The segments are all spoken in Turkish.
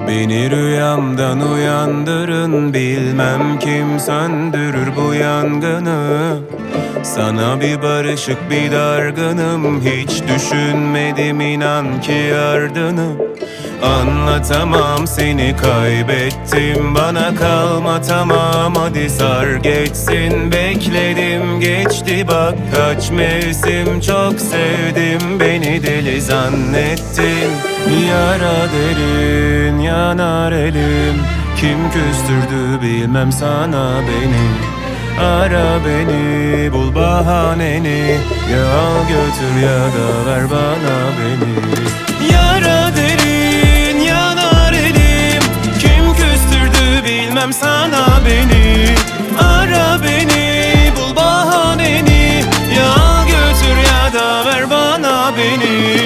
Beni rüyamdan uyandırın, bilmem kim söndürür bu yangını. Sana bir barışık bir dargınım, hiç düşünmedim inan ki yardını. Anlatamam, seni kaybettim, bana kalma tamam, hadi sar geçsin. Bekledim geçti bak kaç mevsim, çok sevdim, beni deli zannettin. Yara derin yanar elim, kim küstürdü bilmem sana beni. Ara beni, bul bahaneni, ya al götür ya da ver bana beni. Yara derin yanar elim, kim küstürdü bilmem sana beni. Ara beni, bul bahaneni, ya al götür ya da ver bana beni.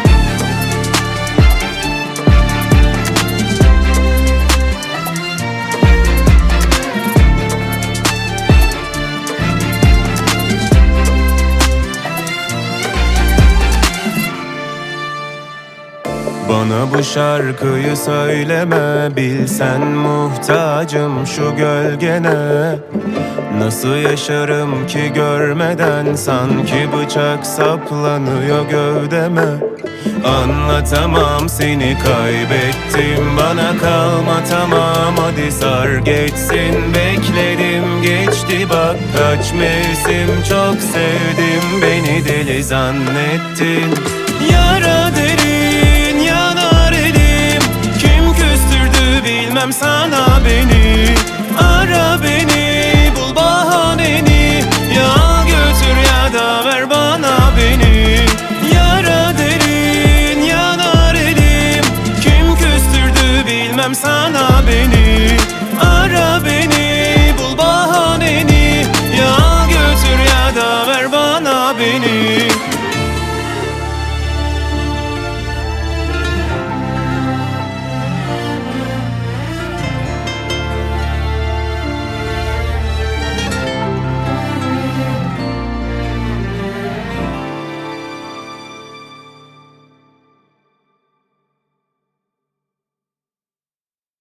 Bana bu şarkıyı söyleme, bilsen muhtacım şu gölgene. Nasıl yaşarım ki görmeden, sanki bıçak saplanıyor gövdeme. Anlatamam, seni kaybettim, bana kalma tamam, hadi sar geçsin. Bekledim geçti bak kaç mevsim, çok sevdim, beni deli zannettin. Yara derin yanar elim, kim küstürdü bilmem sana beni. Ara beni, bul bahaneni, ya al götür ya da ver bana beni. Yara derin yanar elim, kim küstürdü bilmem sana beni. Ara beni, bul bahaneni, ya al götür ya da ver bana beni.